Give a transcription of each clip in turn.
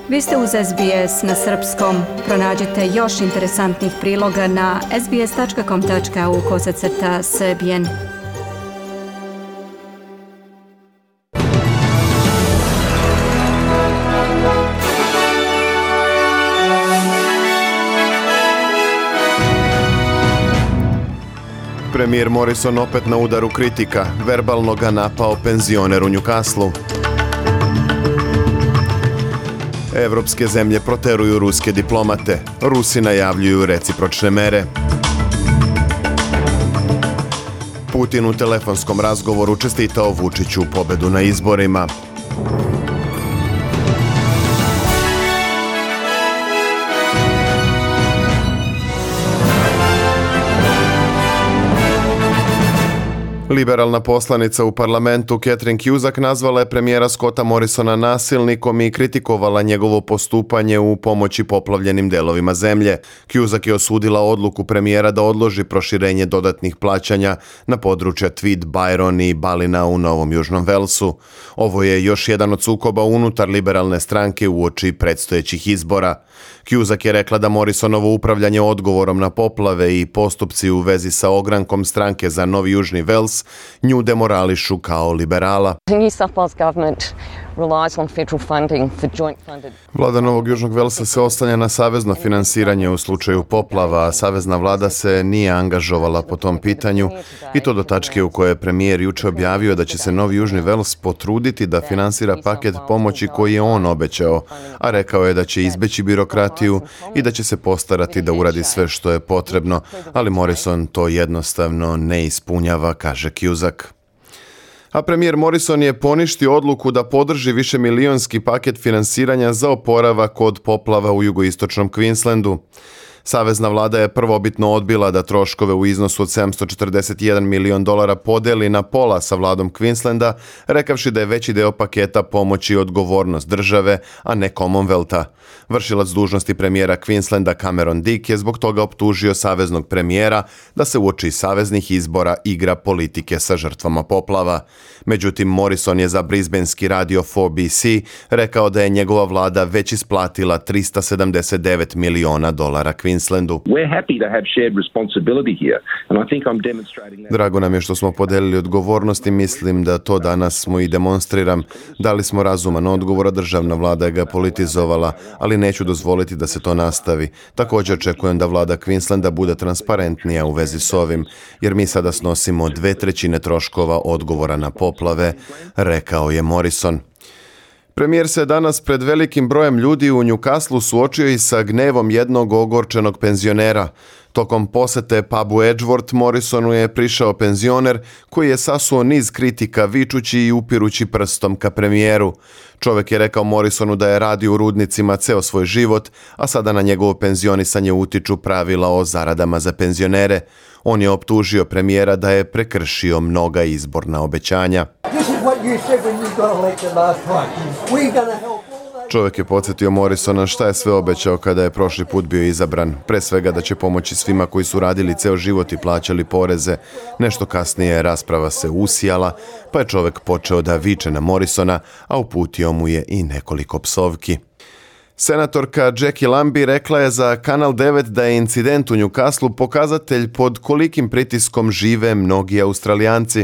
Vi ste uz SBS na srpskom. Pronađite još interesantnih priloga na sbs.com.au/srbijen. Premijer Morrison opet na udaru kritika, verbalno ga napao penzioner u Newcastlu. Evropske zemlje proteruju ruske diplomate, Rusi najavljuju recipročne mere. Putin u telefonskom razgovoru čestitao Vučiću pobedu na izborima. Liberalna poslanica u parlamentu Catherine Cusack nazvala je premijera Scotta Morrisona nasilnikom i kritikovala njegovo postupanje u pomoći poplavljenim delovima zemlje. Cusack je osudila odluku premijera da odloži proširenje dodatnih plaćanja na područja Tweed, Byron i Ballina u Novom Južnom Walesu. Ovo je još jedan od sukoba unutar liberalne stranke uoči predstojećih izbora. Cusack je rekla da Morrisonovo upravljanje odgovorom na poplave i postupci u vezi sa ogrankom stranke za Novi Južni Wales nju demorališu kao liberala. Vlada Novog Južnog Velsa se oslanja na savezno finansiranje u slučaju poplava, a savezna vlada se nije angažovala po tom pitanju i to do tačke u kojoj je premijer juče objavio da će se Novi Južni Vels potruditi da finansira paket pomoći koji je on obećao, a rekao je da će izbeći birokratiju i da će se postarati da uradi sve što je potrebno, ali Morrison to jednostavno ne ispunjava, kaže Cusack. A premijer Morrison je poništio odluku da podrži višemilionski paket finansiranja za oporavak od poplava u jugoistočnom Queenslandu. Savezna vlada je prvobitno odbila da troškove u iznosu od $741 milion podeli na pola sa vladom Queenslanda, rekavši da je veći deo paketa pomoći odgovornost države, a ne Commonwealtha. Vršilac dužnosti premijera Queenslanda Cameron Dick je zbog toga optužio saveznog premijera da se uoči saveznih izbora igra politike sa žrtvama poplava. Međutim, Morrison je za brisbanski radio 4BC rekao da je njegova vlada već isplatila $379 miliona Queenslandu. Drago nam je što smo podelili odgovornost i mislim da to danas smo i demonstriram. Dali smo razuman odgovor, a državna vlada je ga politizovala, ali neću dozvoliti da se to nastavi. Također očekujem da vlada Queenslanda bude transparentnija u vezi s ovim, jer mi sada snosimo 2/3 troškova odgovora na poplave, rekao je Morrison. Premijer se danas pred velikim brojem ljudi u Newcastlu suočio i sa gnevom jednog ogorčenog penzionera. Tokom posete pubu Edgeworth Morrisonu je prišao penzioner koji je sasuo niz kritika vičući i upirući prstom ka premijeru. Čovjek je rekao Morrisonu da je radio u rudnicima ceo svoj život, a sada na njegovo penzionisanje utiču pravila o zaradama za penzionere. On je optužio premijera da je prekršio mnoga izborna obećanja. Čovjek je podsjetio Morrisona šta je sve obećao kada je prošli put bio izabran. Pre svega da će pomoći svima koji su radili ceo život i plaćali poreze. Nešto kasnije rasprava se usijala, pa je čovjek počeo da viče na Morrisona, a uputio mu je i nekoliko psovki. Senatorka Jackie Lambie rekla je za Kanal 9 da je incident u Newcastlu pokazatelj pod kolikim pritiskom žive mnogi Australijanci.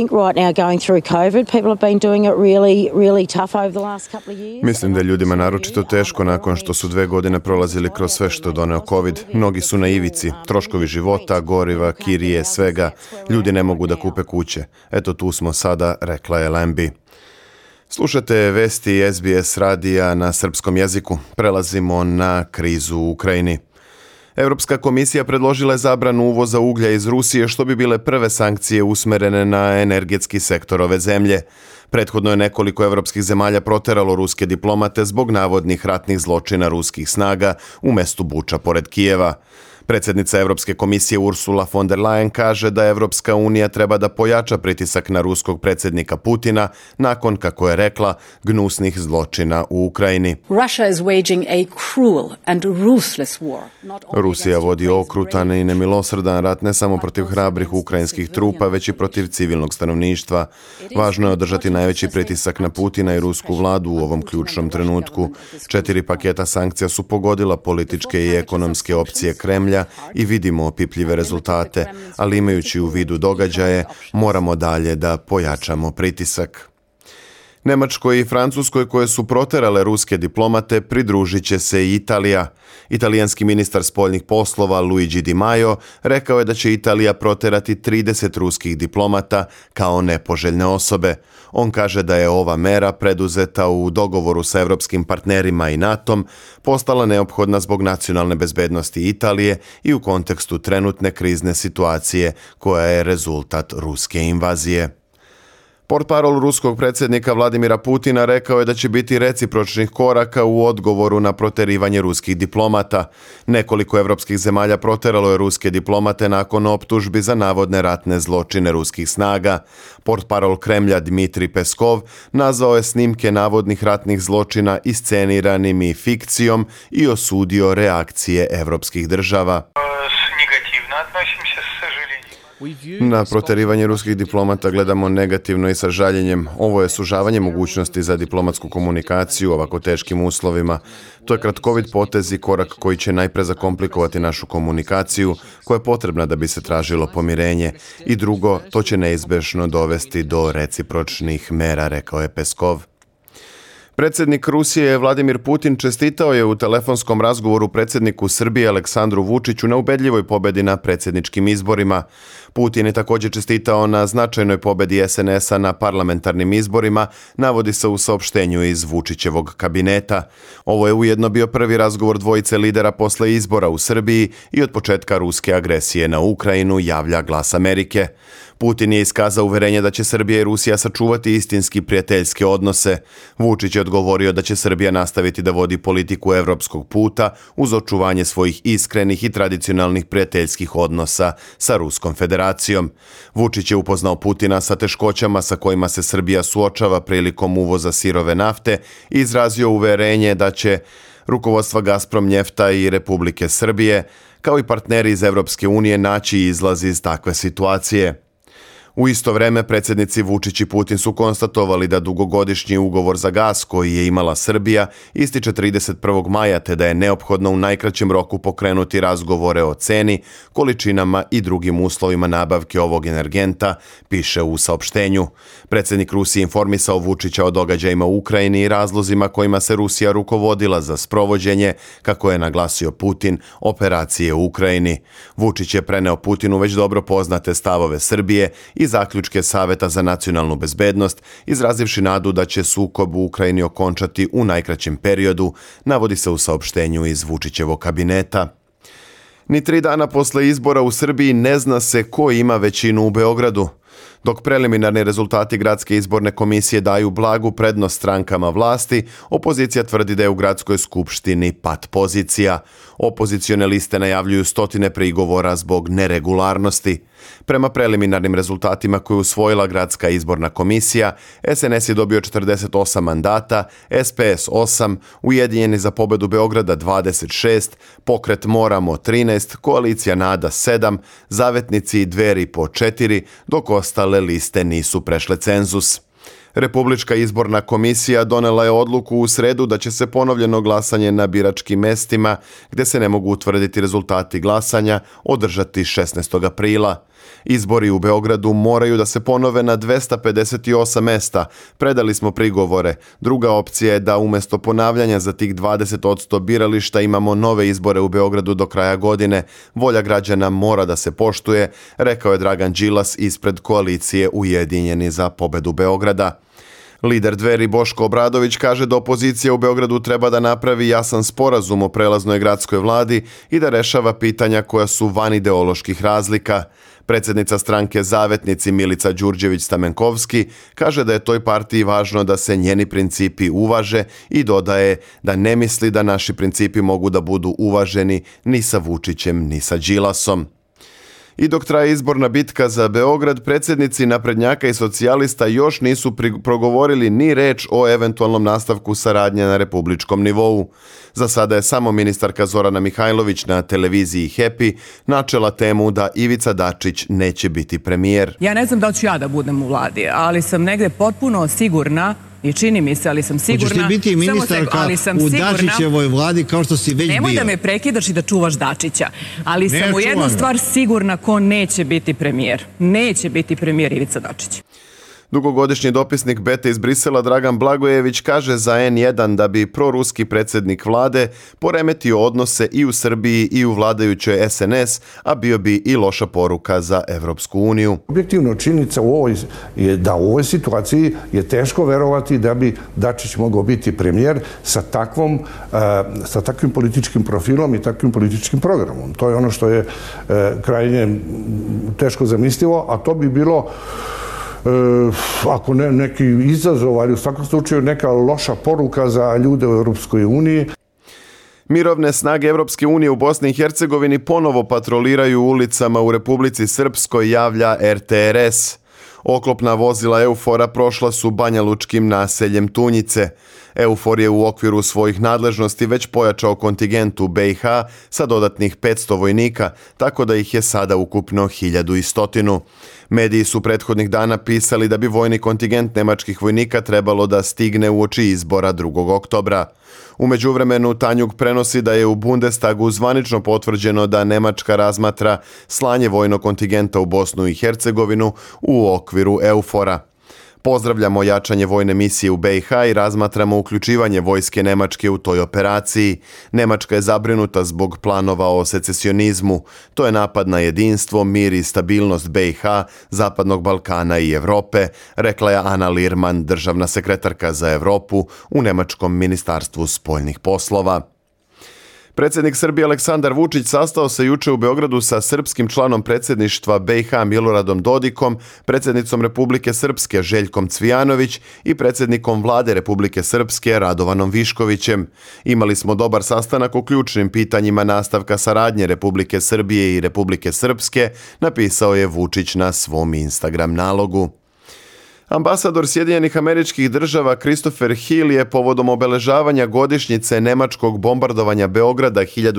Mislim da je ljudima naročito teško nakon što su 2 godine prolazili kroz sve što je doneo COVID. Mnogi su na ivici, troškovi života, goriva, kirije, svega. Ljudi ne mogu da kupe kuće. Eto tu smo sada, rekla je Lambie. Slušate vesti SBS radija na srpskom jeziku. Prelazimo na krizu u Ukrajini. Europska komisija predložila je zabranu uvoza uglja iz Rusije, što bi bile prve sankcije usmerene na energetski sektor ove zemlje. Prethodno je nekoliko evropskih zemalja proteralo ruske diplomate zbog navodnih ratnih zločina ruskih snaga u mestu Buča pored Kijeva. Predsjednica Europske komisije Ursula von der Leyen kaže da Evropska unija treba da pojača pritisak na ruskog predsjednika Putina nakon, kako je rekla, gnusnih zločina u Ukrajini. Rusija vodi okrutan i nemilosrdan rat ne samo protiv hrabrih ukrajinskih trupa, već i protiv civilnog stanovništva. Važno je održati najveći pritisak na Putina i rusku vladu u ovom ključnom trenutku. 4 paketa sankcija su pogodila političke i ekonomske opcije Kremlja i vidimo opipljive rezultate, ali imajući u vidu događaje, moramo dalje da pojačamo pritisak. Nemačkoj i Francuskoj, koje su proterale ruske diplomate, pridružit će se i Italija. Italijanski ministar spoljnih poslova Luigi Di Maio rekao je da će Italija proterati 30 ruskih diplomata kao nepoželjne osobe. On kaže da je ova mera, preduzeta u dogovoru sa evropskim partnerima i NATO-om, postala neophodna zbog nacionalne bezbednosti Italije i u kontekstu trenutne krizne situacije koja je rezultat ruske invazije. Portparol ruskog predsjednika Vladimira Putina rekao je da će biti recipročnih koraka u odgovoru na proterivanje ruskih diplomata. Nekoliko evropskih zemalja proteralo je ruske diplomate nakon optužbi za navodne ratne zločine ruskih snaga. Portparol Kremlja Dmitri Peskov nazvao je snimke navodnih ratnih zločina isceniranim i fikcijom i osudio reakcije evropskih država. Na proterivanje ruskih diplomata gledamo negativno i sa žaljenjem. Ovo je sužavanje mogućnosti za diplomatsku komunikaciju u ovako teškim uslovima. To je kratkovit potez i korak koji će najpre zakomplikovati našu komunikaciju, koja je potrebna da bi se tražilo pomirenje. I drugo, to će neizbježno dovesti do recipročnih mera, rekao je Peskov. Predsjednik Rusije Vladimir Putin čestitao je u telefonskom razgovoru predsjedniku Srbije Aleksandru Vučiću na ubedljivoj pobjedi na predsjedničkim izborima. Putin je također čestitao na značajnoj pobjedi SNS-a na parlamentarnim izborima, navodi se u saopštenju iz Vučićevog kabineta. Ovo je ujedno bio prvi razgovor dvojice lidera posle izbora u Srbiji i od početka ruske agresije na Ukrajinu, javlja Glas Amerike. Putin je iskazao uverenje da će Srbija i Rusija sačuvati istinski prijateljske odnose. Vučić je odgovorio da će Srbija nastaviti da vodi politiku evropskog puta uz očuvanje svojih iskrenih i tradicionalnih prijateljskih odnosa sa Ruskom federacijom. Vučić je upoznao Putina sa teškoćama sa kojima se Srbija suočava prilikom uvoza sirove nafte i izrazio uverenje da će rukovodstva Gazprom Njefta i Republike Srbije, kao i partneri iz Evropske unije, naći izlaz iz takve situacije. U isto vreme predsjednici Vučić i Putin su konstatovali da dugogodišnji ugovor za gas koji je imala Srbija ističe 31. maja, te da je neophodno u najkraćem roku pokrenuti razgovore o ceni, količinama i drugim uslovima nabavke ovog energenta, piše u saopštenju. Predsjednik Rusije informisao Vučića o događajima u Ukrajini i razlozima kojima se Rusija rukovodila za sprovođenje, kako je naglasio Putin, operacije u Ukrajini. Vučić je preneo Putinu već dobro poznate stavove Srbije i zaključke Saveta za nacionalnu bezbednost, izrazivši nadu da će sukob u Ukrajini okončati u najkraćem periodu, navodi se u saopštenju iz Vučićevog kabineta. Ni 3 dana posle izbora u Srbiji ne zna se ko ima većinu u Beogradu. Dok preliminarni rezultati gradske izborne komisije daju blagu prednost strankama vlasti, opozicija tvrdi da je u gradskoj skupštini pat pozicija. Opozicione liste najavljuju stotine prigovora zbog neregularnosti. Prema preliminarnim rezultatima koje je usvojila gradska izborna komisija, SNS je dobio 48 mandata, SPS 8, Ujedinjeni za pobedu Beograda 26, Pokret Moramo 13, Koalicija Nada 7, Zavetnici i Dveri po 4, dok ostale liste nisu prešle cenzus. Republička izborna komisija donela je odluku u sredu da će se ponovljeno glasanje na biračkim mestima, gdje se ne mogu utvrditi rezultati glasanja, održati 16. aprila. Izbori u Beogradu moraju da se ponove na 258 mesta. Predali smo prigovore. Druga opcija je da umjesto ponavljanja za tih 20% birališta imamo nove izbore u Beogradu do kraja godine. Volja građana mora da se poštuje, rekao je Dragan Đilas ispred koalicije Ujedinjeni za pobedu Beograda. Lider Dveri Boško Obradović kaže da opozicija u Beogradu treba da napravi jasan sporazum o prelaznoj gradskoj vladi i da rešava pitanja koja su van ideoloških razlika. Predsjednica stranke Zavetnici Milica Đurđević-Stamenkovski kaže da je toj partiji važno da se njeni principi uvaže i dodaje da ne misli da naši principi mogu da budu uvaženi ni sa Vučićem ni sa Đilasom. I dok traje izborna bitka za Beograd, predsjednici naprednjaka i socijalista još nisu progovorili ni reč o eventualnom nastavku saradnje na republičkom nivou. Za sada je samo ministarka Zorana Mihajlović na televiziji Happy načela temu da Ivica Dačić neće biti premijer. Ja ne znam da li ću ja da budem u vladi, ali sam negde potpuno sigurna i čini mi se, ali sam sigurna... Hoćeš ti biti ministarka u Dačićevoj vladi kao što si već bio? Nemoj da me prekidaš i da čuvaš Dačića, ali sam u jednu stvar sigurna ko neće biti premijer. Neće biti premijer Ivica Dačić. Dugogodišnji dopisnik Bete iz Brisela Dragan Blagojević kaže za N1 da bi proruski predsjednik vlade poremetio odnose i u Srbiji i u vladajućoj SNS, a bio bi i loša poruka za Evropsku uniju. Objektivno činjenica je da u ovoj situaciji je teško verovati da bi Dačić mogao biti premijer sa takvim političkim profilom i takvim političkim programom. To je ono što je krajnje teško zamislivo, a to bi bilo ako ne neki izazov, ali u svakom slučaju neka loša poruka za ljude u Europskoj uniji. Mirovne snage Evropske unije u Bosni i Hercegovini ponovo patroliraju ulicama u Republici Srpskoj, javlja RTRS. Oklopna vozila Eufora prošla su banjalučkim naseljem Tunjice. Eufor je u okviru svojih nadležnosti već pojačao kontingent u BiH sa dodatnih 500 vojnika, tako da ih je sada ukupno 1100. Mediji su prethodnih dana pisali da bi vojni kontingent nemačkih vojnika trebalo da stigne uoči izbora 2. oktobra. U međuvremenu Tanjug prenosi da je u Bundestagu zvanično potvrđeno da Nemačka razmatra slanje vojnog kontingenta u Bosnu i Hercegovinu u okviru Eufora. Pozdravljamo jačanje vojne misije u BiH i razmatramo uključivanje vojske Nemačke u toj operaciji. Nemačka je zabrinuta zbog planova o secesionizmu. To je napad na jedinstvo, mir i stabilnost BiH, Zapadnog Balkana i Evrope, rekla je Ana Lirman, državna sekretarka za Evropu u Nemačkom ministarstvu spoljnih poslova. Predsjednik Srbije Aleksandar Vučić sastao se juče u Beogradu sa srpskim članom predsjedništva BiH Miloradom Dodikom, predsjednicom Republike Srpske Željkom Cvijanović i predsjednikom vlade Republike Srpske Radovanom Viškovićem. Imali smo dobar sastanak o ključnim pitanjima nastavka saradnje Republike Srbije i Republike Srpske, napisao je Vučić na svom Instagram nalogu. Ambasador Sjedinjenih Američkih Država Christopher Hill je povodom obeležavanja godišnjice nemačkog bombardovanja Beograda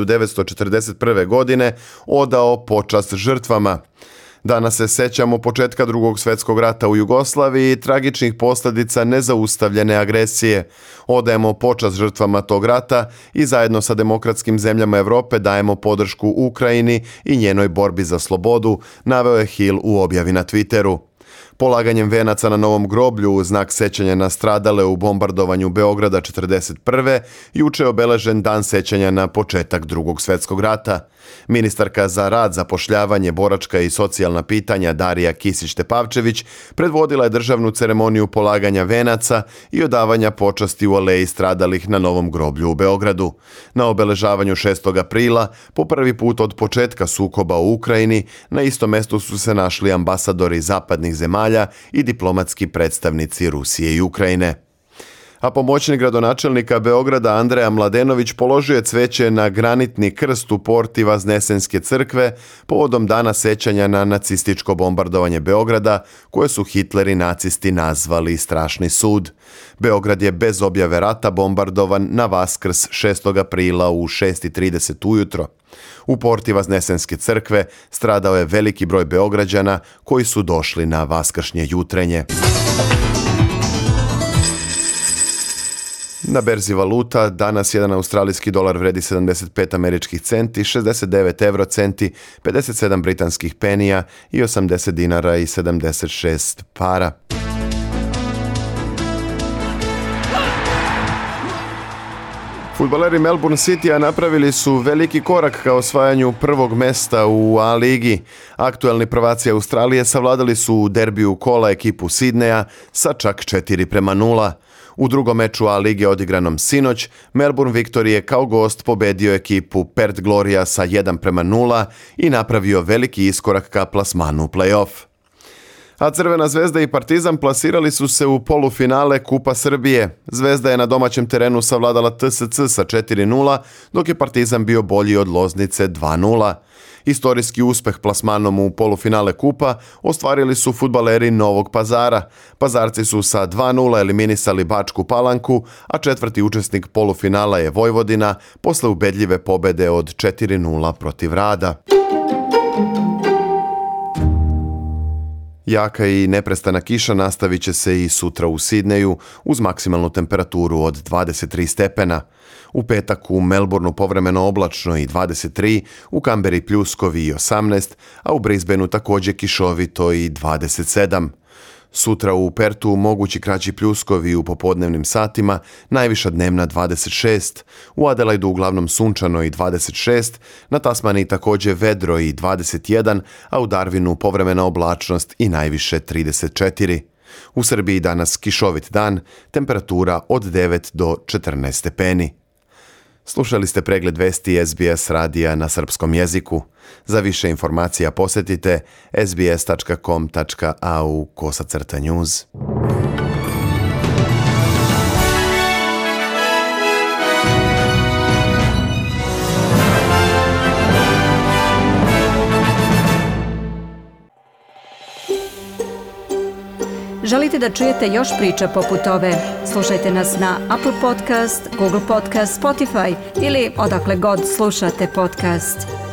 1941. godine odao počast žrtvama. Danas se sećamo početka Drugog svjetskog rata u Jugoslaviji i tragičnih posljedica nezaustavljene agresije. Odajemo počast žrtvama tog rata i zajedno sa demokratskim zemljama Evrope dajemo podršku Ukrajini i njenoj borbi za slobodu, naveo je Hill u objavi na Twitteru. Polaganjem venaca na novom groblju u znak sećanja na stradale u bombardovanju Beograda 1941. juče je obeležen dan sećanja na početak Drugog svjetskog rata. Ministarka za rad, zapošljavanje, boračka i socijalna pitanja Darija Kisić-Tepavčević predvodila je državnu ceremoniju polaganja venaca i odavanja počasti u aleji stradalih na novom groblju u Beogradu. Na obeležavanju 6. aprila, po prvi put od početka sukoba u Ukrajini, na istom mestu su se našli ambasadori zapadnih zemalja i diplomatski predstavnici Rusije i Ukrajine. A pomoćnik gradonačelnika Beograda Andreja Mladenović položio je cveće na granitni krst u porti Vaznesenske crkve povodom dana sećanja na nacističko bombardovanje Beograda, koje su Hitler i nacisti nazvali strašni sud. Beograd je bez objave rata bombardovan na Vaskrs 6. aprila u 6:30 ujutro. U porti Vaznesenske crkve stradao je veliki broj Beograđana koji su došli na vaskršnje jutrenje. Na berzi valuta danas jedan australijski dolar vredi 75 američkih centi, 69 eurocenti, 57 britanskih penija i 80 dinara i 76 para. Fudbaleri Melbourne Citya napravili su veliki korak ka osvajanju prvog mesta u A-ligi. Aktuelni prvaci Australije savladali su u derbiju kola ekipu Sidneja sa čak 4:0. U drugom meču A-lige odigranom sinoć, Melbourne Victory je kao gost pobedio ekipu Perth Gloria sa 1:0 i napravio veliki iskorak ka plasmanu u play-off. A Crvena zvezda i Partizan plasirali su se u polufinale Kupa Srbije. Zvezda je na domaćem terenu savladala TSC sa 4:0, dok je Partizan bio bolji od Loznice 2:0. Istorijski uspeh plasmanom u polufinale Kupa ostvarili su fudbaleri Novog Pazara. Pazarci su sa 2:0 eliminisali Bačku Palanku, a četvrti učesnik polufinala je Vojvodina posle ubedljive pobede od 4:0 protiv Rada. Jaka i neprestana kiša nastavit će se i sutra u Sidneju uz maksimalnu temperaturu od 23 stepena. U petak u Melbourneu povremeno oblačno i 23, u Kamberi pljuskovi i 18, a u Brisbaneu također kišovito i 27. Sutra u Pertu mogući kraći pljuskovi u popodnevnim satima, najviša dnevna 26, u Adelaidu uglavnom sunčano i 26, na Tasmaniji također vedro i 21, a u Darwinu povremena oblačnost i najviše 34. U Srbiji danas kišovit dan, temperatura od 9 do 14 stepeni. Slušali ste pregled vesti SBS radija na srpskom jeziku. Za više informacija posjetite sbs.com.au/news. Želite da čujete još priča poput ove? Slušajte nas na Apple Podcast, Google Podcast, Spotify ili odakle god slušate podcast.